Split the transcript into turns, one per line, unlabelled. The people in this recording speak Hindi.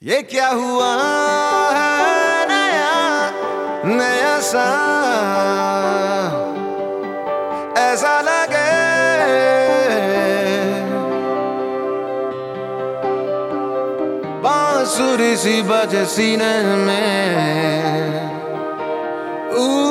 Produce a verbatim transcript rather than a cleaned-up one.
ये क्या हुआ है नया नया सा, ऐसा लगे बांसुरी सी बजे सीने में। ऊ